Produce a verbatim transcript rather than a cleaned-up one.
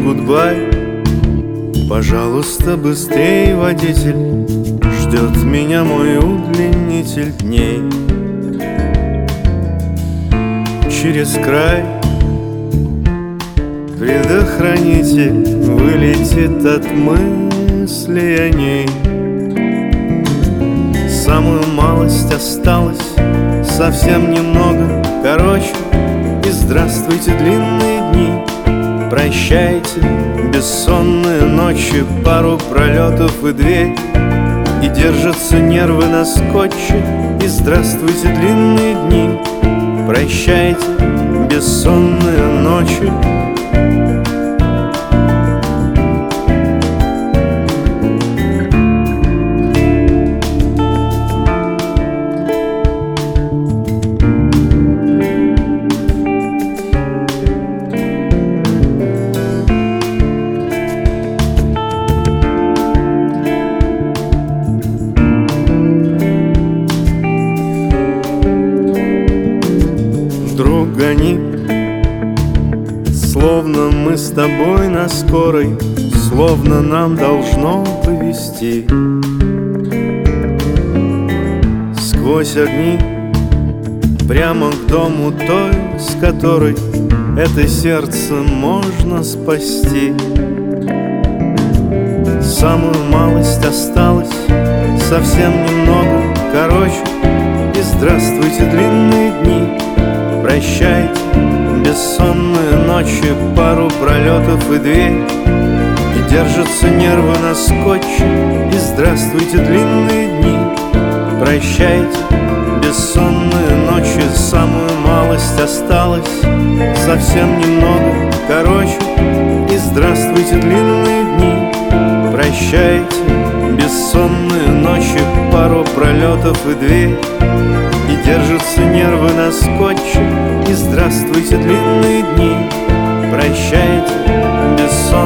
гудбай. Пожалуйста, быстрей, водитель, ждет меня мой удлинитель дней. Через край предохранитель вылетит от мысли о ней. Самую малость осталось, совсем немного, короче. И здравствуйте, длинные дни, прощайте, бессонные ночи, пару пролетов и дверь. И держатся нервы на скотче. И здравствуйте, длинные дни, прощайте, бессонные ночи. Друг, гони, словно мы с тобой на скорой, словно нам должно повезти. Сквозь огни, прямо к дому той, с которой это сердце можно спасти. Самую малость осталось, совсем немного, короче. И здравствуйте, длинные дни, прощайте, бессонные ночи, пару пролетов и дверь. И держатся нервы на скотче. И здравствуйте, длинные дни, прощайте, бессонные ночи. Самую малость осталось, совсем немного, короче. И здравствуйте, длинные дни, прощайте, бессонные ночи, пару пролетов и дверь. И держатся нервы на скотче. И здравствуйте, длинные дни, прощайте, бессонные